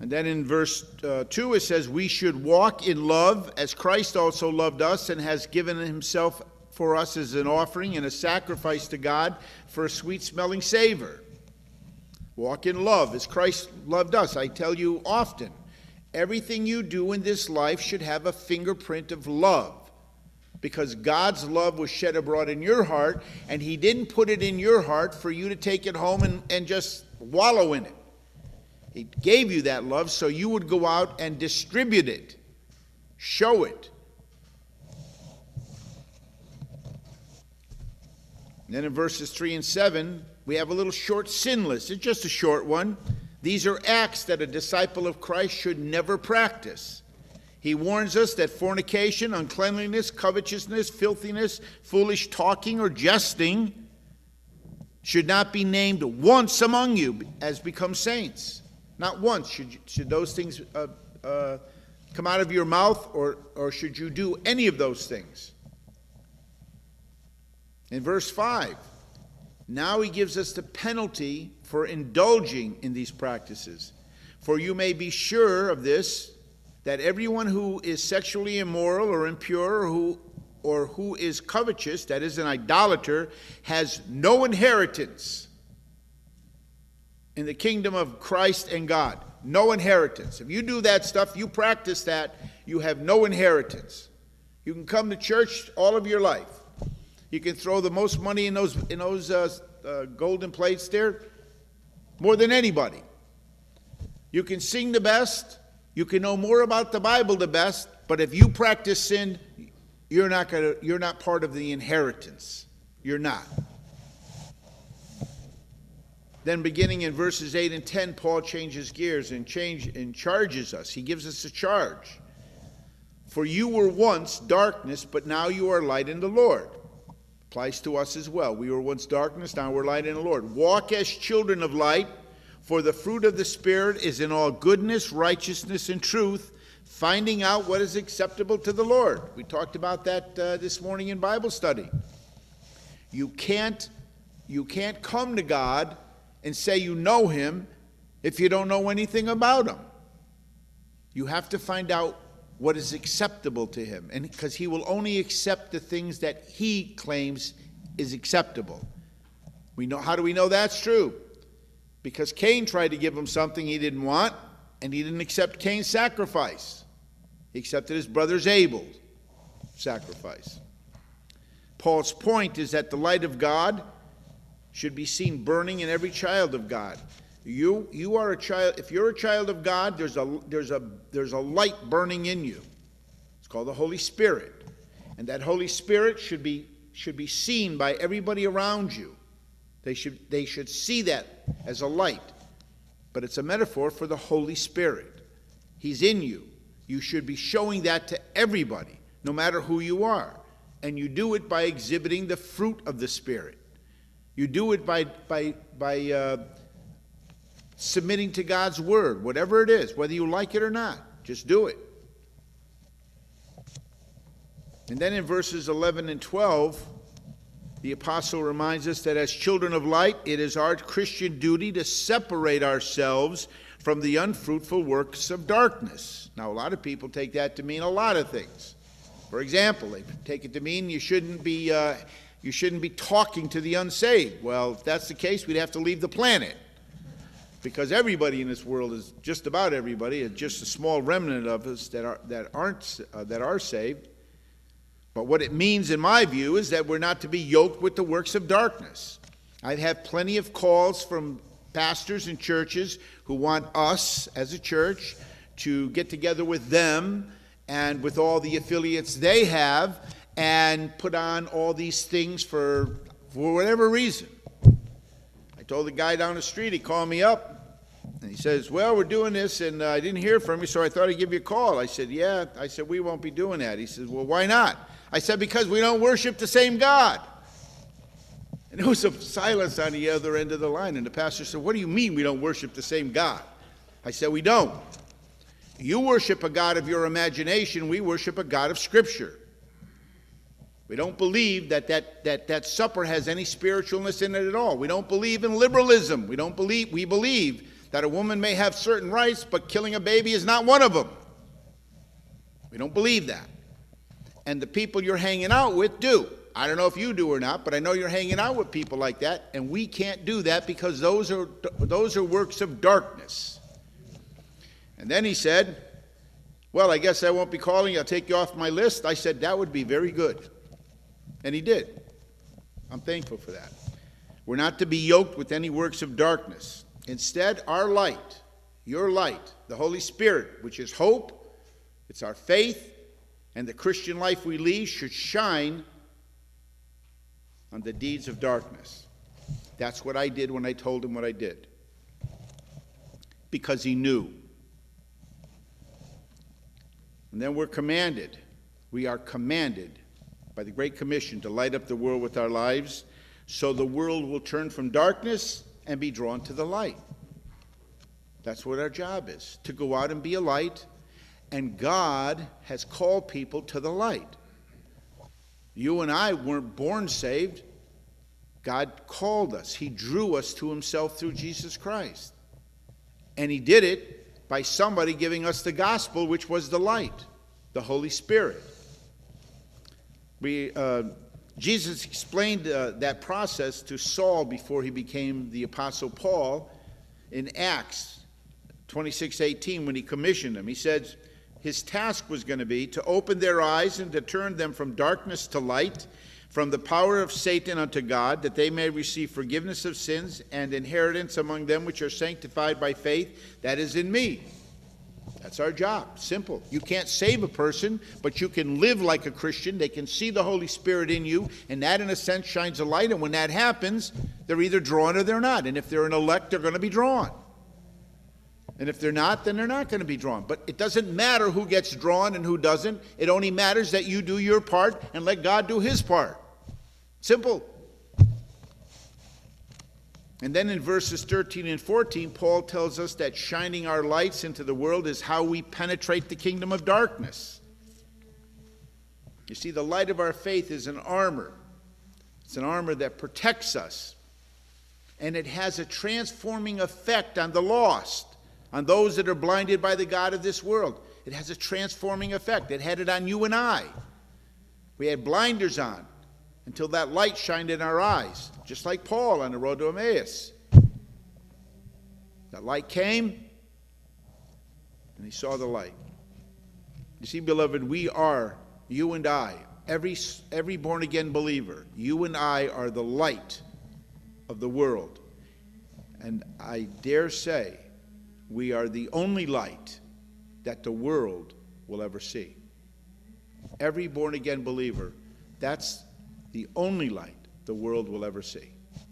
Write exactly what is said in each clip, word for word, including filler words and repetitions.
And then in verse uh, two it says, we should walk in love as Christ also loved us and has given himself for us as an offering and a sacrifice to God for a sweet-smelling savor. Walk in love as Christ loved us. I tell you often, everything you do in this life should have a fingerprint of love, because God's love was shed abroad in your heart, and he didn't put it in your heart for you to take it home and, and just wallow in it. He gave you that love so you would go out and distribute it, show it. And then in verses three and seven, we have a little short sin list. It's just a short one. These are acts that a disciple of Christ should never practice. He warns us that fornication, uncleanliness, covetousness, filthiness, foolish talking, or jesting should not be named once among you as become saints. Not once should, you, should those things uh, uh, come out of your mouth, or, or should you do any of those things. In verse five, now he gives us the penalty for indulging in these practices. For you may be sure of this, that everyone who is sexually immoral or impure or who, or who is covetous, that is an idolater, has no inheritance in the kingdom of Christ and God. No inheritance. If you do that stuff, you practice that, you have no inheritance. You can come to church all of your life. You can throw the most money in those, in those uh, uh, golden plates there, more than anybody. You can sing the best. You can know more about the Bible the best, but if you practice sin, you're not gonna, you're not part of the inheritance. You're not. Then beginning in verses eight and ten, Paul changes gears and change and charges us. He gives us a charge. For you were once darkness, but now you are light in the Lord. Applies to us as well. We were once darkness, now we're light in the Lord. Walk as children of light, for the fruit of the Spirit is in all goodness, righteousness, and truth, finding out what is acceptable to the Lord. We talked about that uh, this morning in Bible study. You can't, you can't come to God and say you know him if you don't know anything about him. You have to find out what is acceptable to him, and because he will only accept the things that he claims is acceptable. We know, how do we know that's true? Because Cain tried to give him something he didn't want, and he didn't accept Cain's sacrifice. He accepted his brother's Abel's sacrifice. Paul's point is that the light of God should be seen burning in every child of God. You, you are a child. If you're a child of God, there's a, there's a, there's a light burning in you. It's called the Holy Spirit. And that Holy Spirit should be, should be seen by everybody around you. They should, they should see that as a light. But it's a metaphor for the Holy Spirit. He's in you. You should be showing that to everybody, no matter who you are. And you do it by exhibiting the fruit of the Spirit. You do it by, by, by uh, submitting to God's word, whatever it is, whether you like it or not. Just do it. And then in verses eleven and twelve, the apostle reminds us that as children of light, it is our Christian duty to separate ourselves from the unfruitful works of darkness. Now, a lot of people take that to mean a lot of things. For example, they take it to mean you shouldn't be uh, you shouldn't be talking to the unsaved. Well, if that's the case, we'd have to leave the planet, because everybody in this world is just about everybody. It's just a small remnant of us that are that aren't uh, that are saved. But what it means, in my view, is that we're not to be yoked with the works of darkness. I have plenty of calls from pastors and churches who want us as a church to get together with them and with all the affiliates they have and put on all these things for, for whatever reason. I told the guy down the street, he called me up, and he says, well, we're doing this, and uh, I didn't hear from you, so I thought I'd give you a call. I said, yeah. I said, we won't be doing that. He says, well, why not? I said, because we don't worship the same God. And there was a silence on the other end of the line, and the pastor said, what do you mean we don't worship the same God? I said, we don't. You worship a God of your imagination. We worship a God of Scripture. We don't believe that that, that that supper has any spiritualness in it at all. We don't believe in liberalism. We don't believe, we believe that a woman may have certain rights, but killing a baby is not one of them. We don't believe that. And the people you're hanging out with do. I don't know if you do or not, but I know you're hanging out with people like that, and we can't do that because those are, those are works of darkness. And then he said, well, I guess I won't be calling you. I'll take you off my list. I said, that would be very good. And he did. I'm thankful for that. We're not to be yoked with any works of darkness. Instead, our light, your light, the Holy Spirit, which is hope, it's our faith, and the Christian life we lead should shine on the deeds of darkness. That's what I did when I told him what I did. Because he knew. And then we're commanded, we are commanded by the Great Commission to light up the world with our lives so the world will turn from darkness and be drawn to the light. That's what our job is, to go out and be a light, and God has called people to the light. You and I weren't born saved. God called us. He drew us to himself through Jesus Christ. And he did it by somebody giving us the gospel, which was the light, the Holy Spirit. We, uh, Jesus explained uh, that process to Saul before he became the Apostle Paul in Acts twenty-six eighteen when he commissioned him. He said his task was going to be to open their eyes and to turn them from darkness to light, from the power of Satan unto God, that they may receive forgiveness of sins and inheritance among them which are sanctified by faith that is in me. That's our job. Simple. You can't save a person, but you can live like a Christian. They can see the Holy Spirit in you, and that in a sense shines a light. And when that happens, they're either drawn or they're not. And if they're an elect, they're going to be drawn. And if they're not, then they're not going to be drawn. But it doesn't matter who gets drawn and who doesn't. It only matters that you do your part and let God do his part. Simple. And then in verses thirteen and fourteen, Paul tells us that shining our lights into the world is how we penetrate the kingdom of darkness. You see, the light of our faith is an armor. It's an armor that protects us. And it has a transforming effect on the lost, on those that are blinded by the god of this world. It has a transforming effect. It had it on you and I. We had blinders on until that light shined in our eyes, just like Paul on the road to Emmaus. That light came, and he saw the light. You see, beloved, we are, you and I, every, every born-again believer, you and I are the light of the world. And I dare say we are the only light that the world will ever see. Every born-again believer, that's the only light the world will ever see.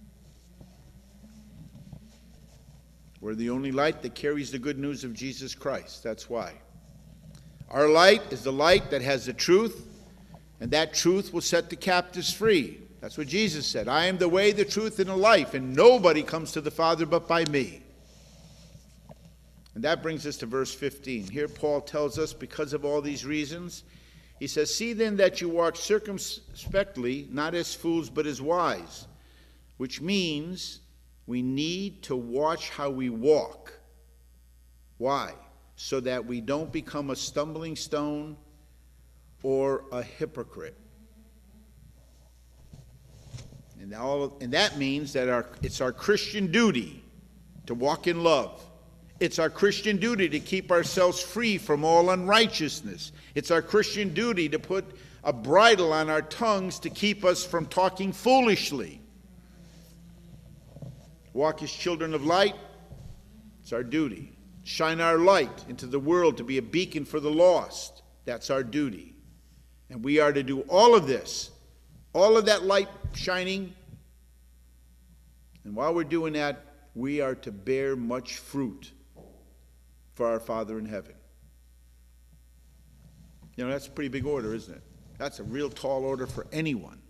We're the only light that carries the good news of Jesus Christ. That's why. Our light is the light that has the truth, and that truth will set the captives free. That's what Jesus said. I am the way, the truth, and the life, and nobody comes to the Father but by me. And that brings us to verse fifteen. Here Paul tells us, because of all these reasons, he says, see then that you walk circumspectly, not as fools, but as wise. Which means we need to watch how we walk. Why? So that we don't become a stumbling stone or a hypocrite. And, all, and that means that our, it's our Christian duty to walk in love. It's our Christian duty to keep ourselves free from all unrighteousness. It's our Christian duty to put a bridle on our tongues to keep us from talking foolishly. Walk as children of light. It's our duty. Shine our light into the world to be a beacon for the lost. That's our duty. And we are to do all of this, all of that light shining. And while we're doing that, we are to bear much fruit for our Father in heaven. You know, that's a pretty big order, isn't it? That's a real tall order for anyone.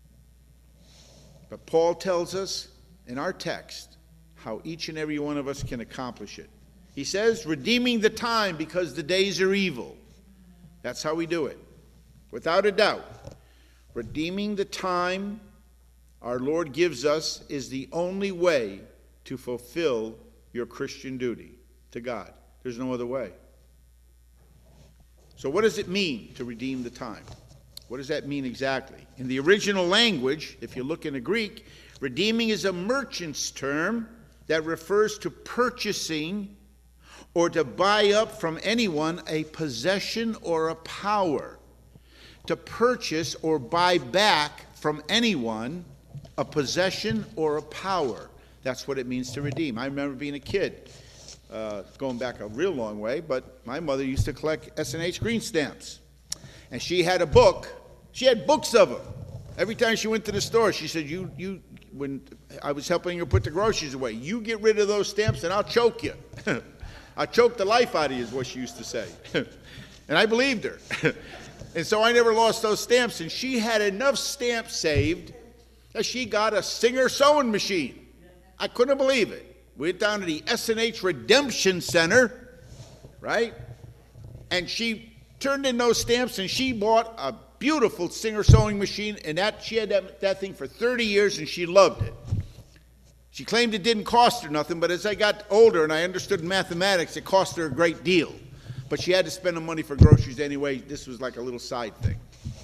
But Paul tells us in our text how each and every one of us can accomplish it. He says, redeeming the time because the days are evil. That's how we do it. Without a doubt, redeeming the time our Lord gives us is the only way to fulfill your Christian duty to God. There's no other way. So what does it mean to redeem the time? What does that mean exactly? In the original language, if you look in the Greek, redeeming is a merchant's term that refers to purchasing or to buy up from anyone a possession or a power. To purchase or buy back from anyone a possession or a power. That's what it means to redeem. I remember being a kid, uh, going back a real long way, but my mother used to collect S and H green stamps. And she had a book. She had books of them. Every time she went to the store, she said, you, you, when I was helping her put the groceries away, you get rid of those stamps and I'll choke you. I'll choke the life out of you is what she used to say. And I believed her. And so I never lost those stamps. And she had enough stamps saved that she got a Singer sewing machine. I couldn't believe it. We went down to the S and H Redemption Center, right? And she turned in those stamps and she bought a beautiful Singer sewing machine, and that she had that, that thing for thirty years and she loved it. She claimed it didn't cost her nothing, but as I got older and I understood mathematics, it cost her a great deal. But she had to spend the money for groceries anyway. This was like a little side thing.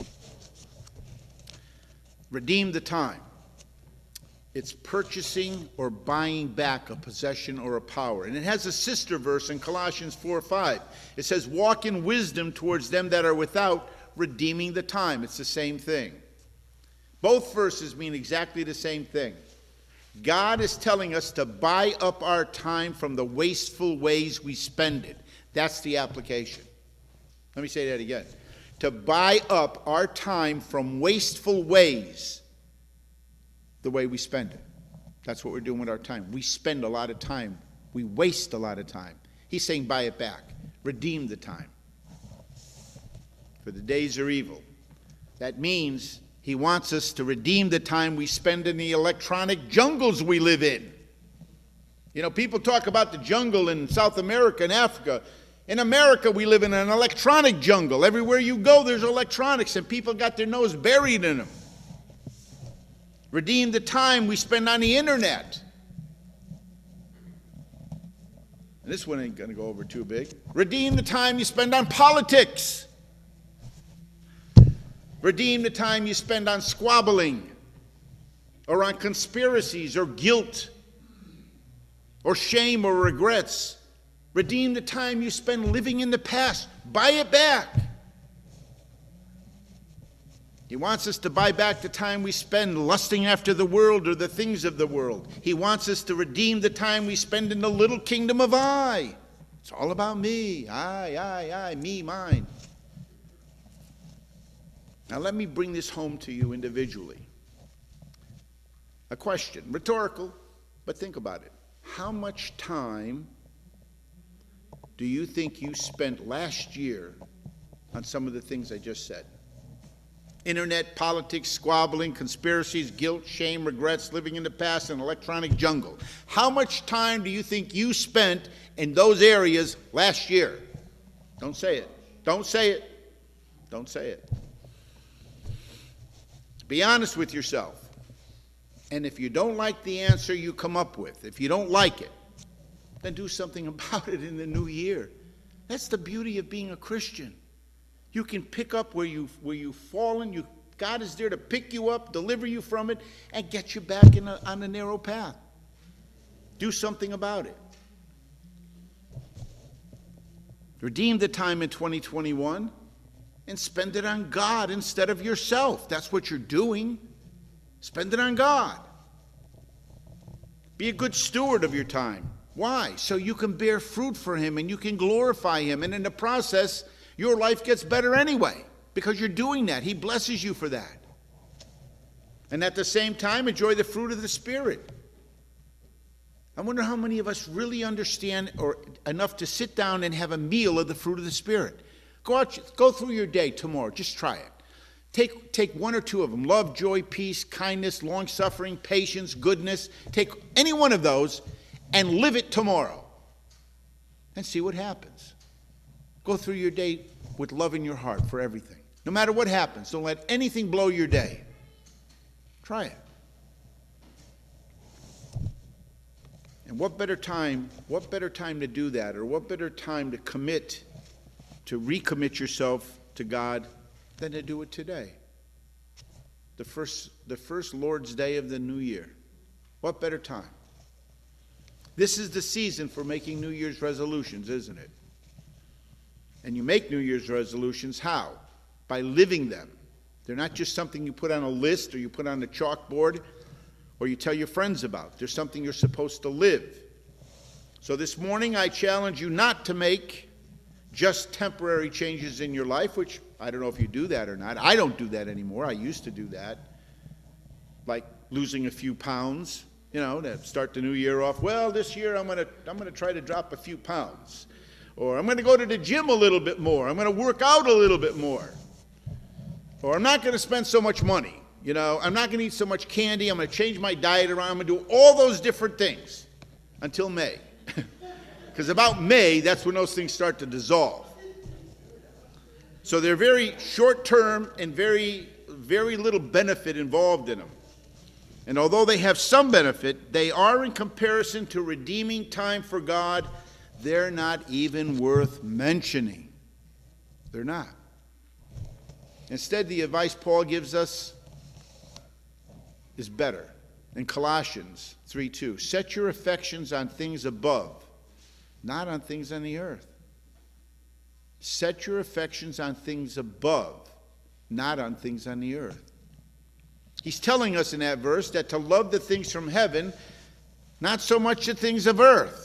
Redeem the time. It's purchasing or buying back a possession or a power. And it has a sister verse in Colossians four five. It says, walk in wisdom towards them that are without, redeeming the time. It's the same thing. Both verses mean exactly the same thing. God is telling us to buy up our time from the wasteful ways we spend it. That's the application. Let me say that again. To buy up our time from wasteful ways, the way we spend it. That's what we're doing with our time. We spend a lot of time. We waste a lot of time. He's saying buy it back. Redeem the time. For the days are evil. That means he wants us to redeem the time we spend in the electronic jungles we live in. You know, people talk about the jungle in South America and Africa. In America, we live in an electronic jungle. Everywhere you go, there's electronics, and people got their nose buried in them. Redeem the time we spend on the internet. And this one ain't going to go over too big. Redeem the time you spend on politics. Redeem the time you spend on squabbling or on conspiracies or guilt or shame or regrets. Redeem the time you spend living in the past. Buy it back. He wants us to buy back the time we spend lusting after the world or the things of the world. He wants us to redeem the time we spend in the little kingdom of I. It's all about me. I, I, I, me, mine. Now let me bring this home to you individually. A question, rhetorical, but think about it. How much time do you think you spent last year on some of the things I just said? Internet, politics, squabbling, conspiracies, guilt, shame, regrets, living in the past, and electronic jungle. How much time do you think you spent in those areas last year? Don't say it. Don't say it. Don't say it. Be honest with yourself. And if you don't like the answer you come up with, if you don't like it, then do something about it in the new year. That's the beauty of being a Christian. You can pick up where, you, where you've fallen. You, God is there to pick you up, deliver you from it, and get you back in a, on a narrow path. Do something about it. Redeem the time in twenty twenty-one and spend it on God instead of yourself. That's what you're doing. Spend it on God. Be a good steward of your time. Why? So you can bear fruit for him and you can glorify him. And in the process, your life gets better anyway because you're doing that. He blesses you for that. And at the same time, enjoy the fruit of the Spirit. I wonder how many of us really understand or enough to sit down and have a meal of the fruit of the Spirit. Go out, go through your day tomorrow. Just try it. Take, take one or two of them. Love, joy, peace, kindness, long-suffering, patience, goodness. Take any one of those and live it tomorrow. And see what happens. Go through your day with love in your heart for everything. No matter what happens, don't let anything blow your day. Try it. And what better time, what better time to do that, or what better time to commit, to recommit yourself to God than to do it today? The first, the first Lord's Day of the new year. What better time? This is the season for making New Year's resolutions, isn't it? And you make New Year's resolutions how? By living them. They're not just something you put on a list or you put on a chalkboard or you tell your friends about. They're something you're supposed to live. So this morning I challenge you not to make just temporary changes in your life, which I don't know if you do that or not. I don't do that anymore. I used to do that. Like losing a few pounds, you know, to start the new year off. Well, this year I'm going to I'm going to try to drop a few pounds. Or I'm going to go to the gym a little bit more. I'm going to work out a little bit more. Or I'm not going to spend so much money. You know, I'm not going to eat so much candy. I'm going to change my diet around. I'm going to do all those different things until May. Because about May, that's when those things start to dissolve. So they're very short-term and very, very little benefit involved in them. And although they have some benefit, they are, in comparison to redeeming time for God, they're not even worth mentioning. They're not. Instead, the advice Paul gives us is better. In Colossians three two, set your affections on things above, not on things on the earth. Set your affections on things above, not on things on the earth. He's telling us in that verse that to love the things from heaven, not so much the things of earth.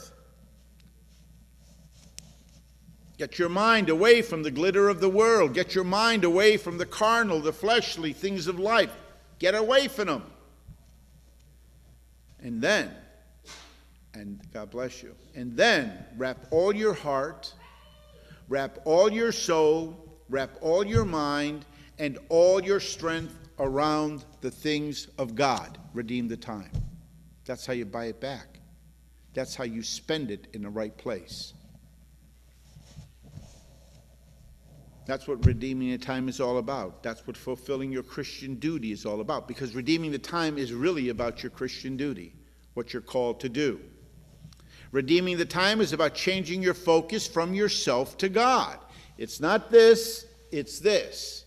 Get your mind away from the glitter of the world. Get your mind away from the carnal, the fleshly things of life. Get away from them. And then, and God bless you, and then wrap all your heart, wrap all your soul, wrap all your mind, and all your strength around the things of God. Redeem the time. That's how you buy it back. That's how you spend it in the right place. That's what redeeming the time is all about. That's what fulfilling your Christian duty is all about. Because redeeming the time is really about your Christian duty, what you're called to do. Redeeming the time is about changing your focus from yourself to God. It's not this, it's this.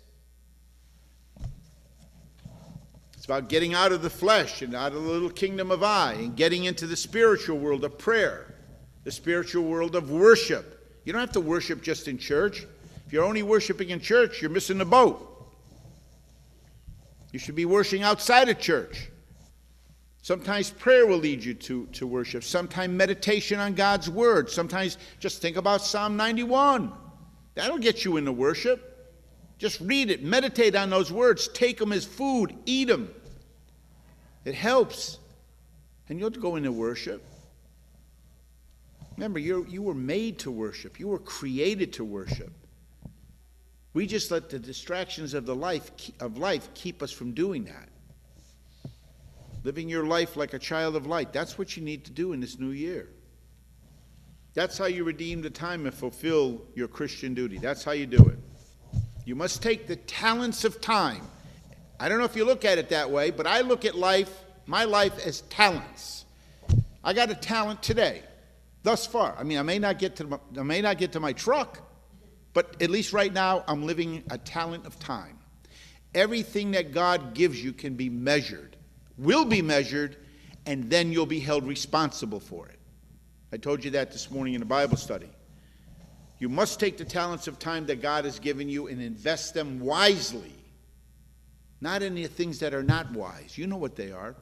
It's about getting out of the flesh and out of the little kingdom of I and getting into the spiritual world of prayer, the spiritual world of worship. You don't have to worship just in church. If you're only worshiping in church, you're missing the boat. You should be worshiping outside of church. Sometimes prayer will lead you to, to worship. Sometimes meditation on God's word. Sometimes just think about Psalm ninety-one. That'll get you into worship. Just read it. Meditate on those words. Take them as food. Eat them. It helps. And you'll go into worship. Remember, you you were made to worship. You were created to worship. We just let the distractions of the life of life keep us from doing that. Living your life like a child of light. That's what you need to do in this new year. That's how you redeem the time and fulfill your Christian duty. That's how you do it. You must take the talents of time. I don't know if you look at it that way, but I look at life, my life, as talents. I got a talent today, thus far. I mean, I may not get to my, I may not get to my truck, but at least right now, I'm living a talent of time. Everything that God gives you can be measured, will be measured, and then you'll be held responsible for it. I told you that this morning in the Bible study. You must take the talents of time that God has given you and invest them wisely, not in the things that are not wise. You know what they are.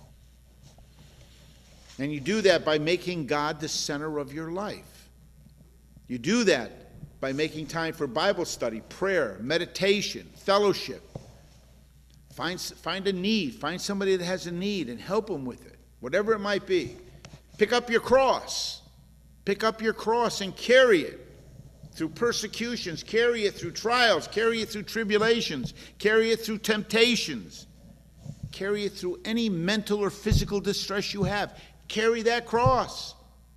And you do that by making God the center of your life. You do that by making time for Bible study, prayer, meditation, fellowship. Find, find a need. Find somebody that has a need and help them with it, whatever it might be. Pick up your cross. Pick up your cross and carry it through persecutions. Carry it through trials. Carry it through tribulations. Carry it through temptations. Carry it through any mental or physical distress you have. Carry that cross.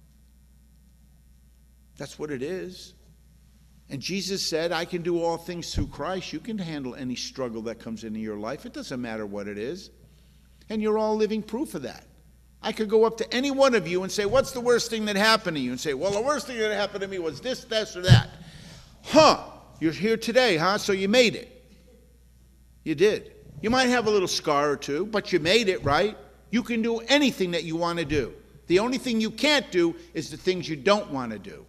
That's what it is. And Jesus said, I can do all things through Christ. You can handle any struggle that comes into your life. It doesn't matter what it is. And you're all living proof of that. I could go up to any one of you and say, what's the worst thing that happened to you? And say, well, the worst thing that happened to me was this, this, or that. Huh, you're here today, huh? So you made it. You did. You might have a little scar or two, but you made it, right? You can do anything that you want to do. The only thing you can't do is the things you don't want to do.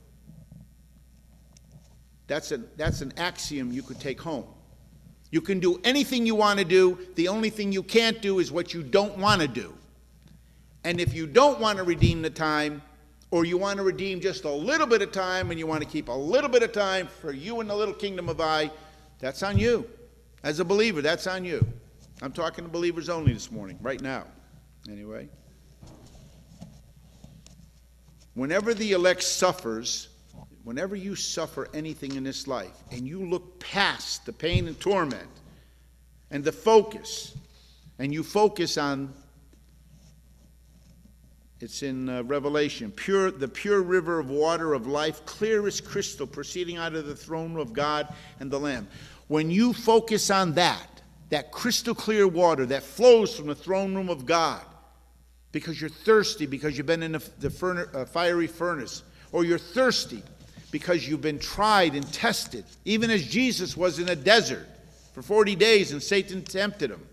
That's an, that's an axiom you could take home. You can do anything you want to do. The only thing you can't do is what you don't want to do. And if you don't want to redeem the time, or you want to redeem just a little bit of time, and you want to keep a little bit of time for you and the little kingdom of I, that's on you. As a believer, that's on you. I'm talking to believers only this morning, right now. Anyway. Whenever the elect suffers, whenever you suffer anything in this life, and you look past the pain and torment, and the focus, and you focus on, it's in uh, Revelation, pure, the pure river of water of life, clear as crystal, proceeding out of the throne of God and the Lamb. When you focus on that, that crystal clear water that flows from the throne room of God, because you're thirsty, because you've been in the, the furnace, uh, fiery furnace, or you're thirsty because you've been tried and tested, even as Jesus was in a desert for forty days and Satan tempted him.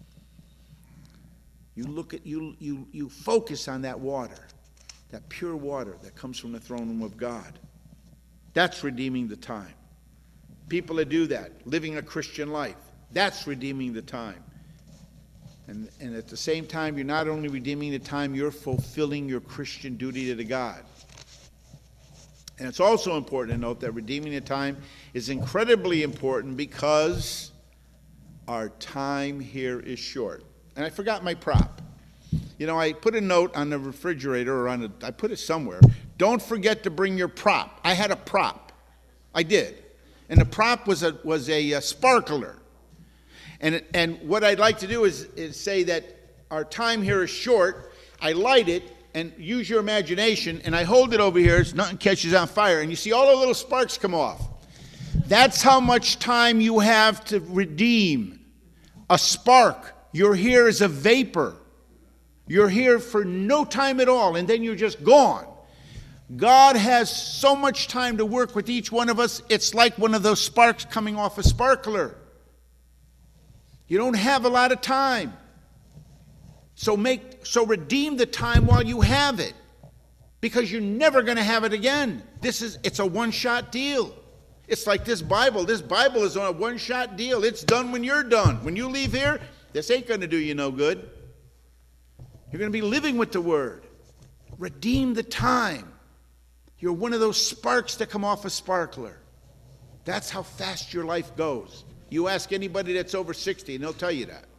You look at, you, you, you focus on that water, that pure water that comes from the throne room of God. That's redeeming the time. People that do that, living a Christian life, that's redeeming the time. And, and at the same time, you're not only redeeming the time, you're fulfilling your Christian duty to God. And it's also important to note that redeeming the time is incredibly important because our time here is short. And I forgot my prop. You know, I put a note on the refrigerator, or on a, I put it somewhere. Don't forget to bring your prop. I had a prop. I did. And the prop was a, was a, a sparkler. And, and what I'd like to do is, is say that our time here is short. I light it, and use your imagination, and I hold it over here so nothing catches on fire, and you see all the little sparks come off. That's how much time you have to redeem. A spark. You're here as a vapor. You're here for no time at all, and then you're just gone. God has so much time to work with each one of us, it's like one of those sparks coming off a sparkler. You don't have a lot of time. So make so redeem the time while you have it, because you're never going to have it again. This is it's a one-shot deal. It's like this Bible. This Bible is on a one-shot deal. It's done when you're done. When you leave here, this ain't going to do you no good. You're going to be living with the Word. Redeem the time. You're one of those sparks that come off a sparkler. That's how fast your life goes. You ask anybody that's over sixty, and they'll tell you that.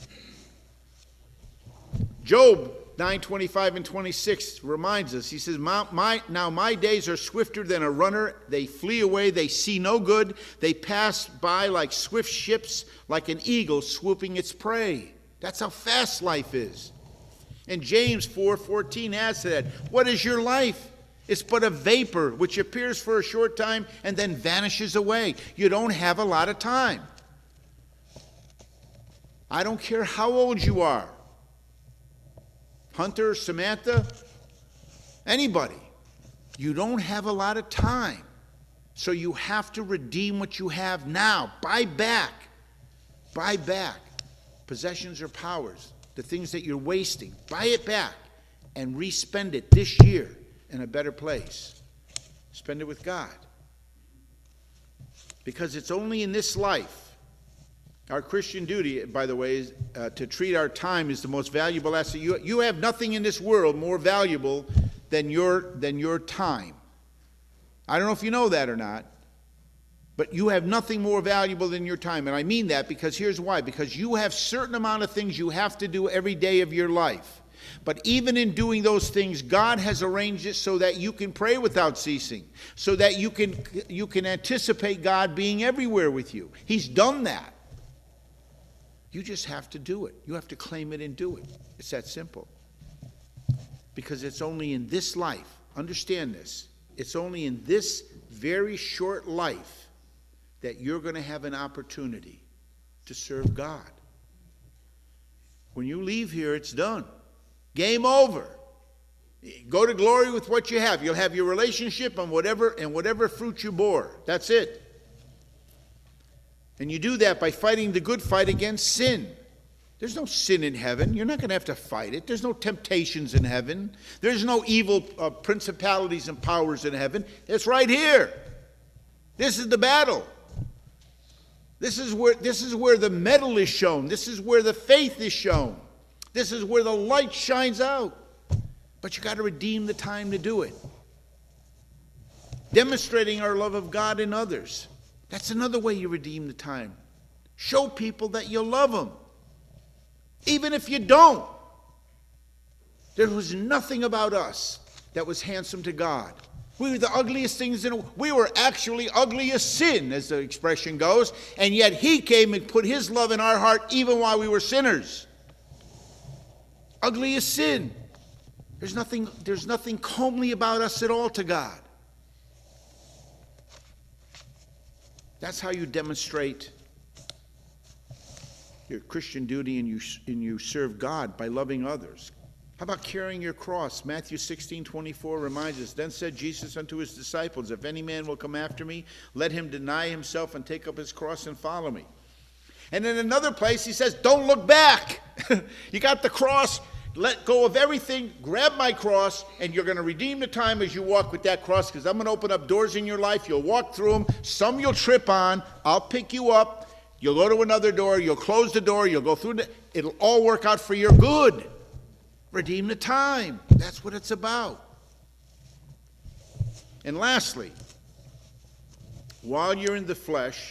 Job nine twenty-five and twenty-six reminds us. He says, my, my, now my days are swifter than a runner. They flee away. They see no good. They pass by like swift ships, like an eagle swooping its prey. That's how fast life is. And James four fourteen adds to that. What is your life? It's but a vapor which appears for a short time and then vanishes away. You don't have a lot of time. I don't care how old you are. Hunter, Samantha, anybody. You don't have a lot of time. So you have to redeem what you have now. Buy back. Buy back. Possessions or powers, the things that you're wasting. Buy it back and re-spend it this year in a better place. Spend it with God. Because it's only in this life. Our Christian duty, by the way, is uh, to treat our time as the most valuable asset. You, you have nothing in this world more valuable than your, than your time. I don't know if you know that or not, but you have nothing more valuable than your time. And I mean that because here's why. Because you have certain amount of things you have to do every day of your life. But even in doing those things, God has arranged it so that you can pray without ceasing, so that you can, you can anticipate God being everywhere with you. He's done that. You just have to do it. You have to claim it and do it. It's that simple. Because it's only in this life, understand this, it's only in this very short life that you're going to have an opportunity to serve God. When you leave here, it's done. Game over. Go to glory with what you have. You'll have your relationship and whatever and whatever fruit you bore. That's it. And you do that by fighting the good fight against sin. There's no sin in heaven. You're not going to have to fight it. There's no temptations in heaven. There's no evil uh, principalities and powers in heaven. It's right here. This is the battle. This is where, this is where the mettle is shown. This is where the faith is shown. This is where the light shines out. But you got to redeem the time to do it. Demonstrating our love of God in others. That's another way you redeem the time. Show people that you love them. Even if you don't. There was nothing about us that was handsome to God. We were the ugliest things in the world. We were actually ugly as sin, as the expression goes. And yet he came and put his love in our heart even while we were sinners. Ugly as sin. There's nothing, there's nothing comely about us at all to God. That's how you demonstrate your Christian duty and you, and you serve God, by loving others. How about carrying your cross? Matthew sixteen twenty-four reminds us, Then said Jesus unto his disciples, If any man will come after me, let him deny himself and take up his cross and follow me. And in another place he says, don't look back. You got the cross. Let go of everything, grab my cross, and you're going to redeem the time as you walk with that cross, because I'm going to open up doors in your life. You'll walk through them. Some you'll trip on. I'll pick you up. You'll go to another door. You'll close the door. You'll go through the... It'll all work out for your good. Redeem the time. That's what it's about. And lastly, while you're in the flesh,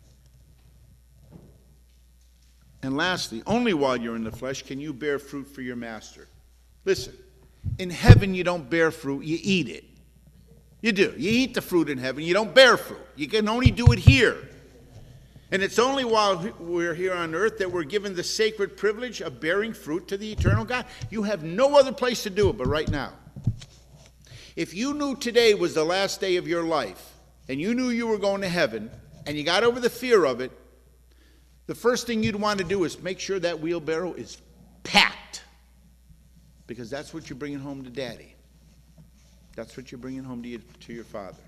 And lastly, only while you're in the flesh can you bear fruit for your master. Listen, in heaven you don't bear fruit, you eat it. You do. You eat the fruit in heaven. You don't bear fruit. You can only do it here. And it's only while we're here on earth that we're given the sacred privilege of bearing fruit to the eternal God. You have no other place to do it but right now. If you knew today was the last day of your life, and you knew you were going to heaven, and you got over the fear of it, the first thing you'd want to do is make sure that wheelbarrow is packed. Because that's what you're bringing home to Daddy. That's what you're bringing home to, you, to your Father.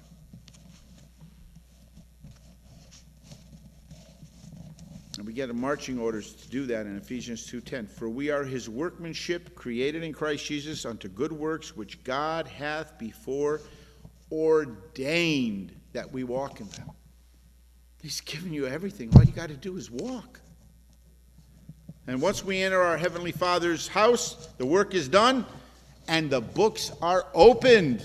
And we get a marching orders to do that in Ephesians two ten. For we are his workmanship, created in Christ Jesus unto good works, which God hath before ordained that we walk in them. He's given you everything. All you got to do is walk. And once we enter our Heavenly Father's house, the work is done, and the books are opened.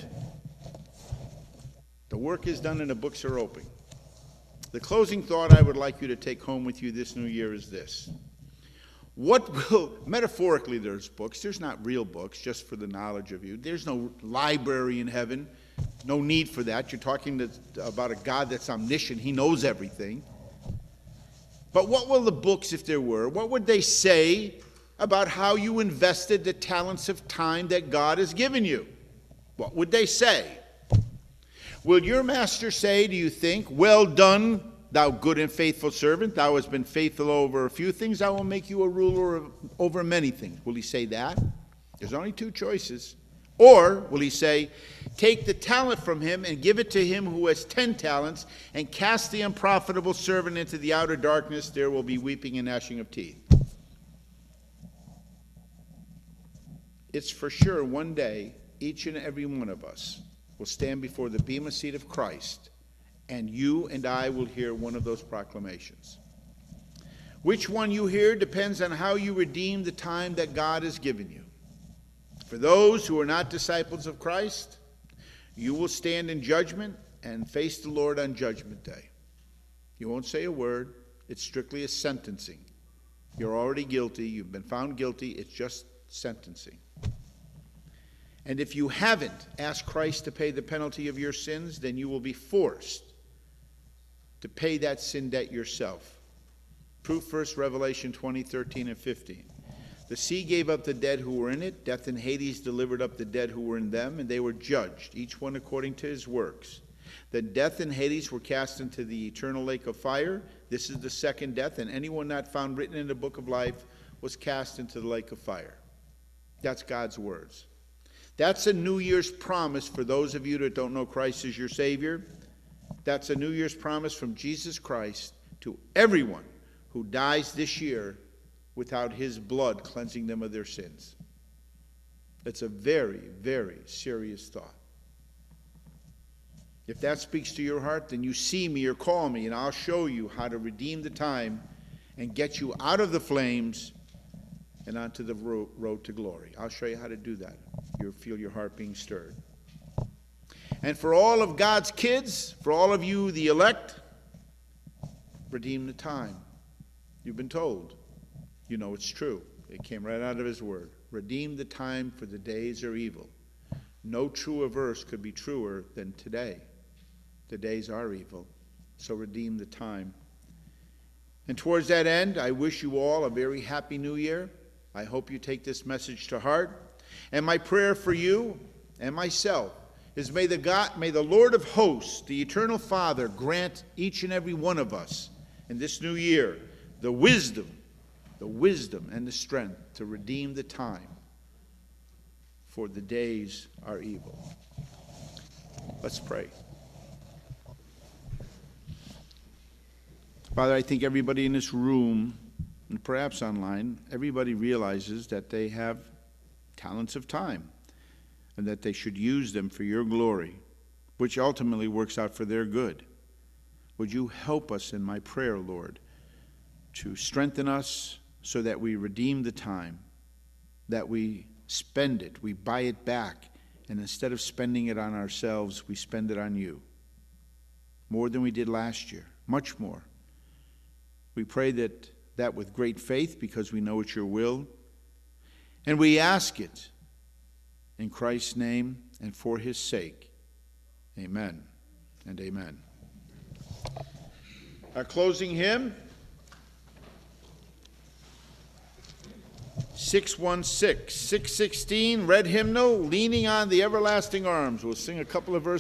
The work is done and the books are open. The closing thought I would like you to take home with you this new year is this. What will, metaphorically there's books, there's not real books, just for the knowledge of you. There's no library in heaven, no need for that. You're talking to, about a God that's omniscient, he knows everything. But what will the books, if there were, what would they say about how you invested the talents of time that God has given you? What would they say? Will your master say, do you think, well done, thou good and faithful servant, thou hast been faithful over a few things, I will make you a ruler of, over many things. Will he say that? There's only two choices. Or will he say, take the talent from him and give it to him who has ten talents, and cast the unprofitable servant into the outer darkness, there will be weeping and gnashing of teeth. It's for sure one day, each and every one of us will stand before the bema seat of Christ, and you and I will hear one of those proclamations. Which one you hear depends on how you redeem the time that God has given you. For those who are not disciples of Christ, you will stand in judgment and face the Lord on Judgment Day. You won't say a word. It's strictly a sentencing. You're already guilty. You've been found guilty. It's just sentencing. And if you haven't asked Christ to pay the penalty of your sins, then you will be forced to pay that sin debt yourself. Proof first, Revelation twenty, thirteen, and fifteen. The sea gave up the dead who were in it. Death and Hades delivered up the dead who were in them, and they were judged, each one according to his works. Then death and Hades were cast into the eternal lake of fire. This is the second death, and anyone not found written in the book of life was cast into the lake of fire. That's God's words. That's a New Year's promise for those of you that don't know Christ as your Savior. That's a New Year's promise from Jesus Christ to everyone who dies this year without his blood cleansing them of their sins. It's a very, very serious thought. If that speaks to your heart, then you see me or call me, and I'll show you how to redeem the time and get you out of the flames and onto the road to glory. I'll show you how to do that. You'll feel your heart being stirred. And for all of God's kids, for all of you, the elect, redeem the time. You've been told. You know it's true. It came right out of his word. Redeem the time, for the days are evil. No truer verse could be truer than today. The days are evil, so redeem the time. And towards that end, I wish you all a very happy new year. I hope you take this message to heart. And my prayer for you and myself is may the God, may the Lord of hosts, the eternal Father, grant each and every one of us in this new year the wisdom, the wisdom and the strength to redeem the time, for the days are evil. Let's pray. Father, I think everybody in this room, and perhaps online, everybody realizes that they have talents of time and that they should use them for your glory, which ultimately works out for their good. Would you help us in my prayer, Lord, to strengthen us so that we redeem the time, that we spend it, we buy it back, and instead of spending it on ourselves, we spend it on you. More than we did last year, much more. We pray that that with great faith, because we know it's your will. And we ask it in Christ's name and for his sake. Amen and amen. Our closing hymn, six one six, six sixteen, red hymnal, Leaning on the Everlasting Arms. We'll sing a couple of verses.